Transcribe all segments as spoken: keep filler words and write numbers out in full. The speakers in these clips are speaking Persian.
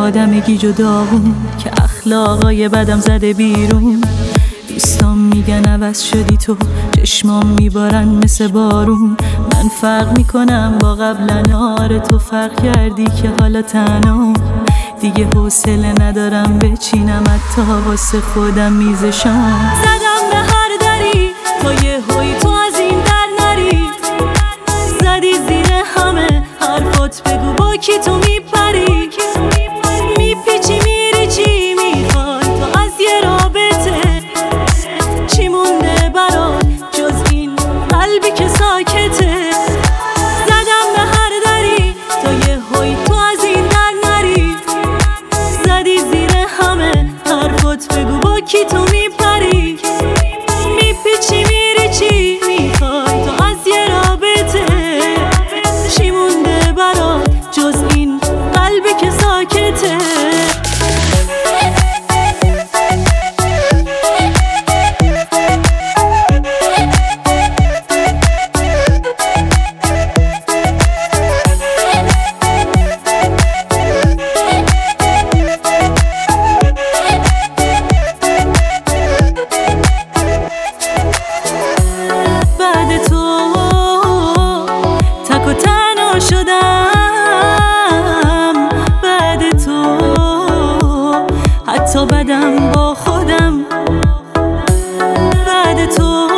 آدمگی جداغون که اخلاقای بدم زده بیرون. دوستان میگن عوض شدی تو، چشمام میبارن مثل بارون. من فرق میکنم با قبلا، آره تو فرق کردی که حالا تنها دیگه حوصله ندارم بچینم حتی واسه خودم میزشم. زدم به هر دری تا یه هوی تو از این در نری، زدی زیر همه حرفات بگو با کی تو میپری، میپیچی میری چی میخوای تو از یه رابطه، چی مونده برات جز این قلبی که ساکته. زدم به هر دری تا یه هوی تو از این در نری، زدی زیر همه حرفات بگو با کی تو میپری، میپیچی میری چی میخوای تو از یه رابطه، چی مونده برات جز این قلبی که ساکته. حتی بدم با خودم بعد تو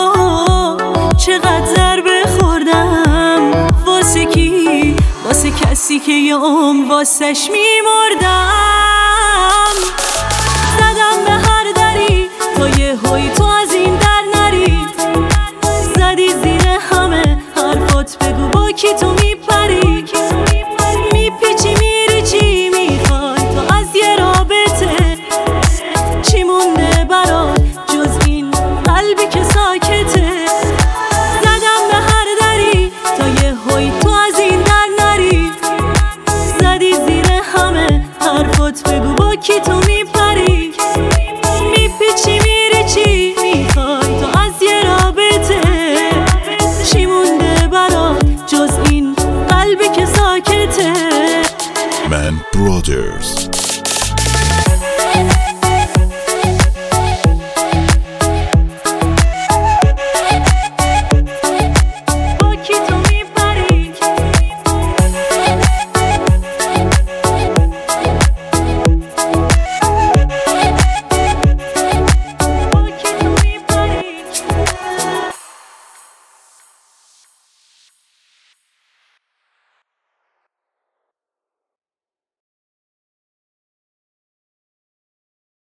چقدر ضربه خوردم، واسه کی؟ واسه کسی که یه عمر واسش میمردم. زدم به هر دری تا یه هوی تو از این در نری، زدی زیر همه حرفات بگو با کی تو میپری،